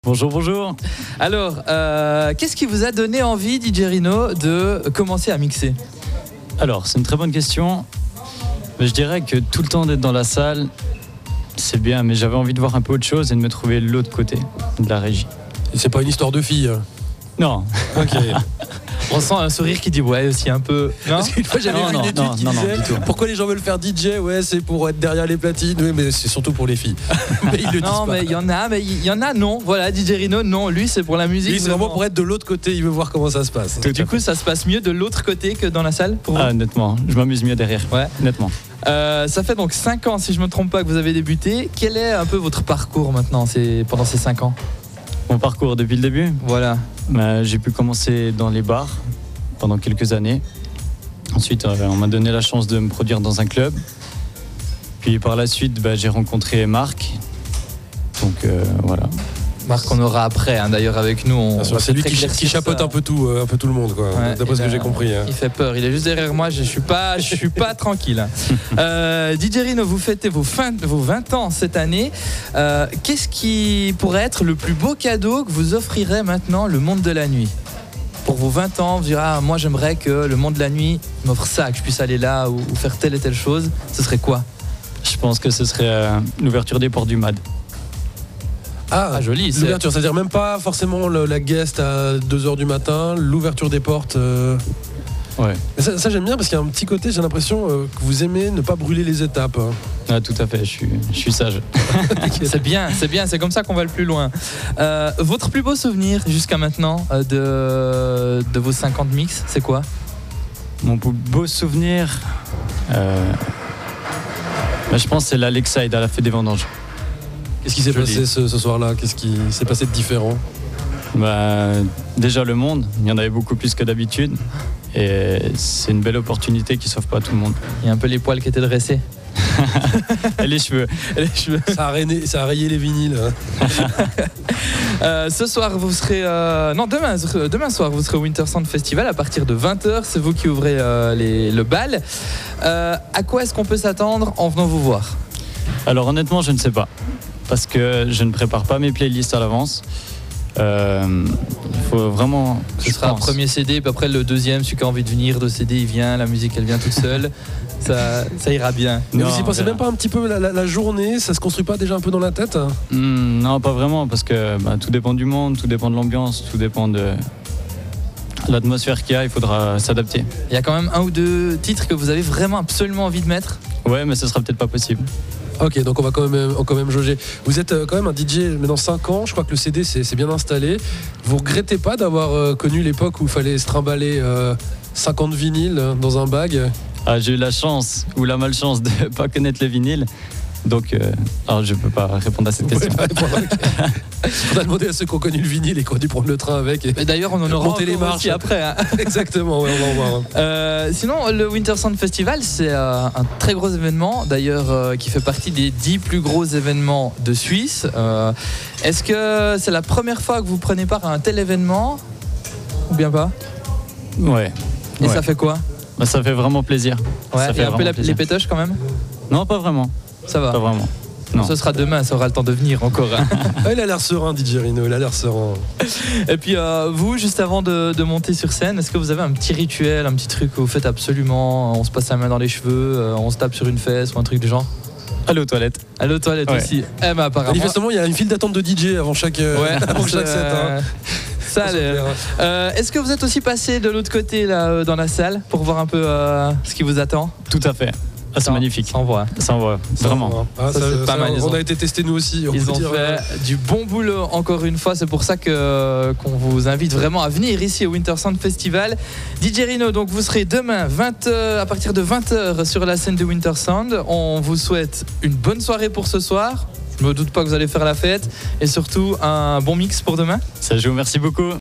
Bonjour, bonjour. Alors, qu'est-ce qui vous a donné envie, DJ Rino, de commencer à mixer? Alors, c'est une très bonne question. Mais je dirais que tout le temps d'être dans la salle, c'est bien, mais j'avais envie de voir un peu autre chose et de me trouver de l'autre côté de la régie. C'est pas une histoire de fille. Non. Ok. On sent un sourire qui dit ouais aussi un peu. Non. Parce qu'une fois j'avais vu une étude qui disait du tout. pourquoi les gens veulent faire DJ, ouais c'est pour être derrière les platines, oui, mais c'est surtout pour les filles. Mais ils le disent Non, pas. mais il y en a, non. Voilà, DJ Rino, non. Lui, c'est pour la musique. Lui c'est vraiment pour être de l'autre côté, il veut voir comment ça se passe. Du coup, ça se passe mieux de l'autre côté que dans la salle pour vous? Ah, nettement. Je m'amuse mieux derrière. Ouais. Nettement. Ça fait donc 5 ans, si je me trompe pas, que vous avez débuté. Quel est un peu votre parcours maintenant pendant ces 5 ans? Mon parcours depuis le début, Voilà. j'ai pu commencer dans les bars pendant quelques années. Ensuite, on m'a donné la chance de me produire dans un club. Puis par la suite, j'ai rencontré Marc. Donc voilà. Marc, on aura après, hein, d'ailleurs, avec nous. C'est lui qui chapeaute un peu tout le monde, quoi. Ouais, D'après ce que j'ai compris. Hein. Il fait peur, il est juste derrière moi, je suis pas tranquille. DJ Rino, vous fêtez vos 20 ans cette année. Qu'est-ce qui pourrait être le plus beau cadeau que vous offrirez maintenant le monde de la nuit? Pour vos 20 ans, vous direz moi j'aimerais que le monde de la nuit m'offre ça, que je puisse aller là ou faire telle et telle chose. Ce serait quoi? Je pense que ce serait l'ouverture des portes du MAD. Ah, joli. L'ouverture, c'est-à-dire même pas forcément la guest à 2h du matin, l'ouverture des portes. Ouais. Mais ça j'aime bien parce qu'il y a un petit côté, j'ai l'impression que vous aimez ne pas brûler les étapes. Hein. Ah, tout à fait, je suis sage. C'est bien, c'est comme ça qu'on va le plus loin. Votre plus beau souvenir jusqu'à maintenant de vos 50 mix, c'est quoi? Mon plus beau souvenir, je pense que c'est l'Alexide à la fête des vendanges. Qu'est-ce qui s'est passé ce soir-là? Qu'est-ce qui s'est passé de différent? Déjà le monde, il y en avait beaucoup plus que d'habitude. Et c'est une belle opportunité qui ne s'offre pas à tout le monde. Il y a un peu les poils qui étaient dressés. Et les cheveux. Ça a rayé les vinyles. Ce soir, vous serez... demain soir, vous serez au Winter Sound Festival à partir de 20h. C'est vous qui ouvrez le bal. À quoi est-ce qu'on peut s'attendre en venant vous voir? Alors honnêtement, je ne sais pas. Parce que je ne prépare pas mes playlists à l'avance. Il faut vraiment... Ce sera un premier CD, puis après le deuxième, celui qui a envie de venir de CD, il vient, la musique elle vient toute seule. ça ira bien. Mais vous y pensez même pas un petit peu la journée? Ça se construit pas déjà un peu dans la tête? Non, pas vraiment, parce que tout dépend du monde, tout dépend de l'ambiance, tout dépend de l'atmosphère qu'il y a, il faudra s'adapter. Il y a quand même 1 ou 2 titres que vous avez vraiment absolument envie de mettre? Ouais, mais ce sera peut-être pas possible. Ok, donc on va quand même jauger. Vous êtes quand même un DJ maintenant 5 ans, je crois que le CD c'est bien installé. Vous regrettez pas d'avoir connu l'époque où il fallait se trimballer 50 vinyles dans un bag? Ah, j'ai eu la chance ou la malchance de ne pas connaître les vinyles. Donc, alors je ne peux pas répondre à cette question. On a demandé à ceux qui ont connu le vinyle et qui ont dû prendre le train avec. Et d'ailleurs, on en aura monter les marches après. Hein. Exactement, ouais, on va en voir. Sinon, le Winter Sound Festival, c'est un très gros événement, d'ailleurs, qui fait partie des 10 plus gros événements de Suisse. Est-ce que c'est la première fois que vous prenez part à un tel événement ou bien pas? Ouais. Et ça fait quoi? Ça fait vraiment plaisir. Ouais, ça fait et un peu les pétoches quand même? Non, pas vraiment. Ça va? Pas vraiment. Non. Ce sera demain, ça aura le temps de venir encore. Hein. Il a l'air serein, DJ Rino, il a l'air serein. Et puis vous, juste avant de monter sur scène, est-ce que vous avez un petit rituel, un petit truc que vous faites absolument? On se passe la main dans les cheveux, on se tape sur une fesse ou un truc du genre? Aller aux toilettes. Aller aux toilettes aussi. Apparemment. Manifestement, il y a une file d'attente de DJ avant chaque set. Hein. Ça a l'air. Est-ce que vous êtes aussi passé de l'autre côté là, dans la salle pour voir un peu ce qui vous attend? Tout à fait. Ah, c'est magnifique. Ça envoie. Ça envoie, vraiment. C'est pas mal. On a été testés nous aussi. Ils ont fait du bon boulot encore une fois. C'est pour ça qu'on vous invite vraiment à venir ici au Winter Sound Festival. DJ Rino, donc vous serez demain à partir de 20h sur la scène de Winter Sound. On vous souhaite une bonne soirée pour ce soir. Je me doute pas que vous allez faire la fête. Et surtout un bon mix pour demain. Ça joue, merci beaucoup.